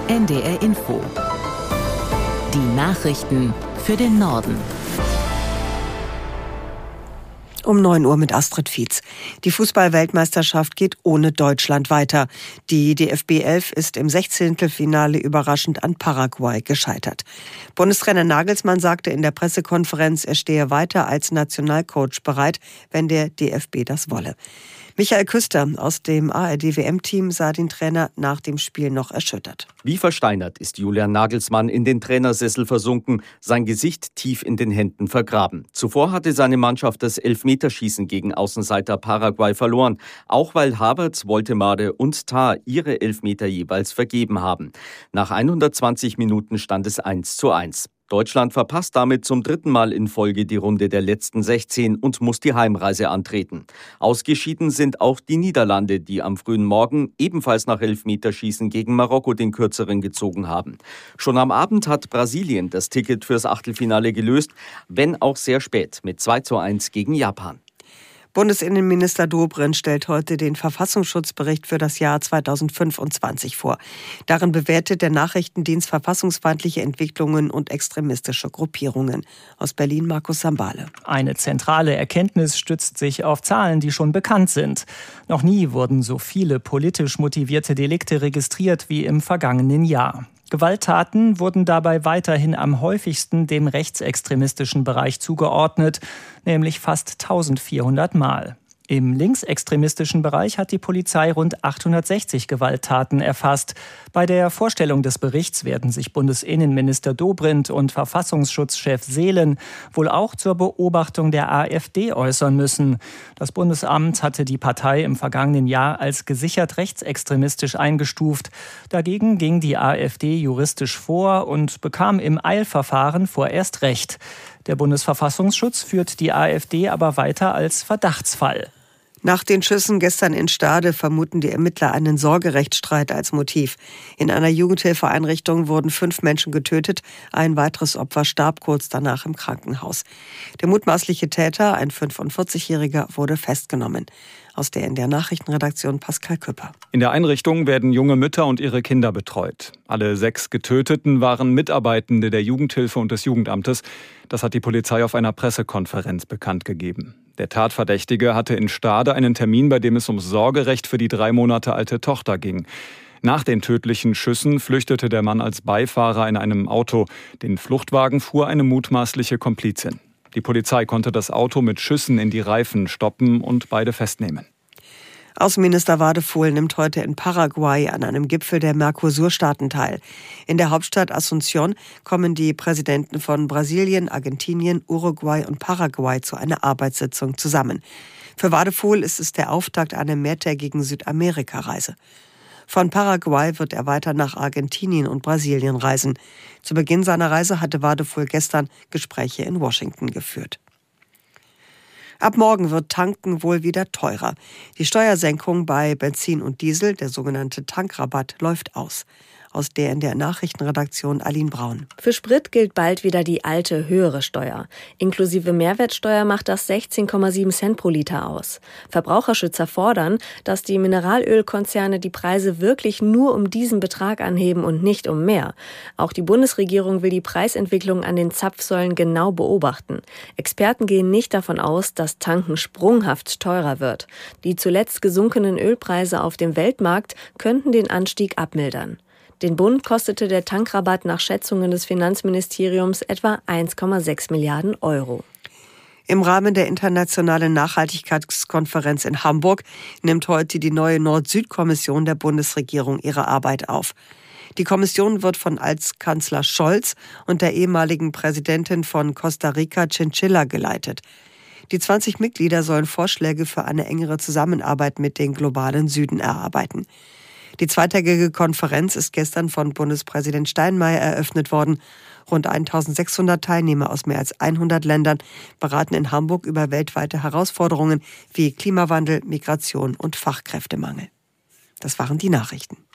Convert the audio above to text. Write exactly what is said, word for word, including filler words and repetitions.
N D R Info. Die Nachrichten für den Norden. Um neun Uhr mit Astrid Fietz. Die Fußball-Weltmeisterschaft geht ohne Deutschland weiter. Die D F B elf ist im Sechzehntelfinale überraschend an Paraguay gescheitert. Bundestrainer Nagelsmann sagte in der Pressekonferenz, er stehe weiter als Nationalcoach bereit, wenn der D F B das wolle. Michael Küster aus dem A R D-W M-Team sah den Trainer nach dem Spiel noch erschüttert. Wie versteinert ist Julian Nagelsmann in den Trainersessel versunken, sein Gesicht tief in den Händen vergraben. Zuvor hatte seine Mannschaft das Elfmeterschießen gegen Außenseiter Paraguay verloren, auch weil Havertz, Woltemade und Tah ihre Elfmeter jeweils vergeben haben. Nach hundertzwanzig Minuten stand es eins zu eins. Deutschland verpasst damit zum dritten Mal in Folge die Runde der letzten sechzehn und muss die Heimreise antreten. Ausgeschieden sind auch die Niederlande, die am frühen Morgen ebenfalls nach Elfmeterschießen gegen Marokko den kürzeren gezogen haben. Schon am Abend hat Brasilien das Ticket fürs Achtelfinale gelöst, wenn auch sehr spät mit zwei zu eins gegen Japan. Bundesinnenminister Dobrindt stellt heute den Verfassungsschutzbericht für das Jahr zweitausendfünfundzwanzig vor. Darin bewertet der Nachrichtendienst verfassungsfeindliche Entwicklungen und extremistische Gruppierungen. Aus Berlin Markus Sambale. Eine zentrale Erkenntnis stützt sich auf Zahlen, die schon bekannt sind. Noch nie wurden so viele politisch motivierte Delikte registriert wie im vergangenen Jahr. Gewalttaten wurden dabei weiterhin am häufigsten dem rechtsextremistischen Bereich zugeordnet, nämlich fast eintausendvierhundert Mal. Im linksextremistischen Bereich hat die Polizei rund achthundertsechzig Gewalttaten erfasst. Bei der Vorstellung des Berichts werden sich Bundesinnenminister Dobrindt und Verfassungsschutzchef Seelen wohl auch zur Beobachtung der AfD äußern müssen. Das Bundesamt hatte die Partei im vergangenen Jahr als gesichert rechtsextremistisch eingestuft. Dagegen ging die AfD juristisch vor und bekam im Eilverfahren vorerst Recht. Der Bundesverfassungsschutz führt die AfD aber weiter als Verdachtsfall. Nach den Schüssen gestern in Stade vermuten die Ermittler einen Sorgerechtsstreit als Motiv. In einer Jugendhilfeeinrichtung wurden fünf Menschen getötet. Ein weiteres Opfer starb kurz danach im Krankenhaus. Der mutmaßliche Täter, ein fünfundvierzigjähriger, wurde festgenommen. Aus der N D R-Nachrichtenredaktion Pascal Küpper. In der Einrichtung werden junge Mütter und ihre Kinder betreut. Alle sechs Getöteten waren Mitarbeitende der Jugendhilfe und des Jugendamtes. Das hat die Polizei auf einer Pressekonferenz bekannt gegeben. Der Tatverdächtige hatte in Stade einen Termin, bei dem es ums Sorgerecht für die drei Monate alte Tochter ging. Nach den tödlichen Schüssen flüchtete der Mann als Beifahrer in einem Auto. Den Fluchtwagen fuhr eine mutmaßliche Komplizin. Die Polizei konnte das Auto mit Schüssen in die Reifen stoppen und beide festnehmen. Außenminister Wadefuhl nimmt heute in Paraguay an einem Gipfel der Mercosur-Staaten teil. In der Hauptstadt Asunción kommen die Präsidenten von Brasilien, Argentinien, Uruguay und Paraguay zu einer Arbeitssitzung zusammen. Für Wadefuhl ist es der Auftakt einer mehrtägigen Südamerika-Reise. Von Paraguay wird er weiter nach Argentinien und Brasilien reisen. Zu Beginn seiner Reise hatte Wadefuhl gestern Gespräche in Washington geführt. Ab morgen wird Tanken wohl wieder teurer. Die Steuersenkung bei Benzin und Diesel, der sogenannte Tankrabatt, läuft aus. Aus der in der Nachrichtenredaktion Aline Braun. Für Sprit gilt bald wieder die alte, höhere Steuer. Inklusive Mehrwertsteuer macht das sechzehn Komma sieben Cent pro Liter aus. Verbraucherschützer fordern, dass die Mineralölkonzerne die Preise wirklich nur um diesen Betrag anheben und nicht um mehr. Auch die Bundesregierung will die Preisentwicklung an den Zapfsäulen genau beobachten. Experten gehen nicht davon aus, dass Tanken sprunghaft teurer wird. Die zuletzt gesunkenen Ölpreise auf dem Weltmarkt könnten den Anstieg abmildern. Den Bund kostete der Tankrabatt nach Schätzungen des Finanzministeriums etwa eins Komma sechs Milliarden Euro. Im Rahmen der Internationalen Nachhaltigkeitskonferenz in Hamburg nimmt heute die neue Nord-Süd-Kommission der Bundesregierung ihre Arbeit auf. Die Kommission wird von Altkanzler Scholz und der ehemaligen Präsidentin von Costa Rica, Chinchilla, geleitet. Die zwanzig Mitglieder sollen Vorschläge für eine engere Zusammenarbeit mit den globalen Süden erarbeiten. Die zweitägige Konferenz ist gestern von Bundespräsident Steinmeier eröffnet worden. Rund eintausendsechshundert Teilnehmer aus mehr als hundert Ländern beraten in Hamburg über weltweite Herausforderungen wie Klimawandel, Migration und Fachkräftemangel. Das waren die Nachrichten.